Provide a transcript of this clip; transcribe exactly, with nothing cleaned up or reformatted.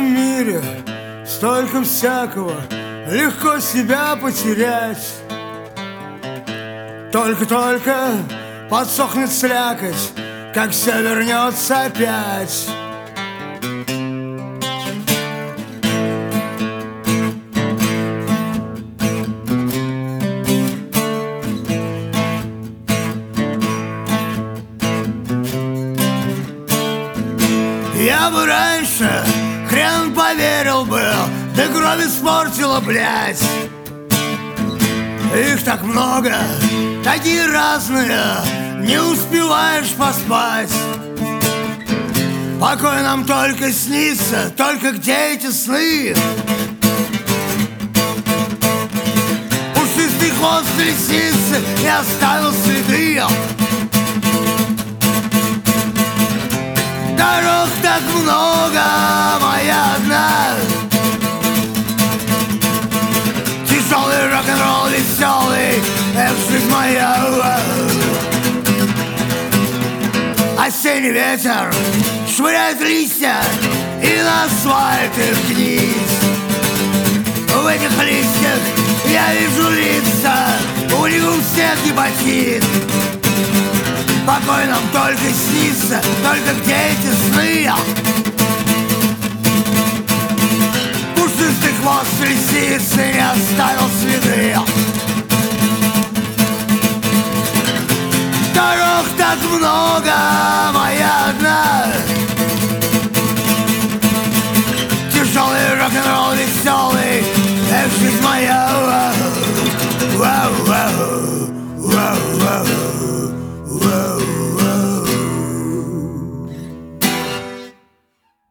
этом мире столько всякого, легко себя потерять. Только-только подсохнет слякоть, как все вернется опять. Я бы раньше хрен поверил бы, да кровь испортила, блядь. Их так много, такие разные, не успеваешь поспать. Покой нам только снится, только где эти сны? Пушистый хвост лисицы не оставил следы. Дорог так много, моя одна. Тяжелый рок-н-ролл, веселый, эх, жизнь моя. Осенний ветер швыряет листья и на асфальт их вниз. В этих листьях я вижу лица, у них у всех гепатит. Покой нам только снится, только где эти сны? Пушистый хвост лисицы не оставил следы. Дорог так много, моя одна. Тяжелый рок-н-ролл, веселый, эх, жизнь моя.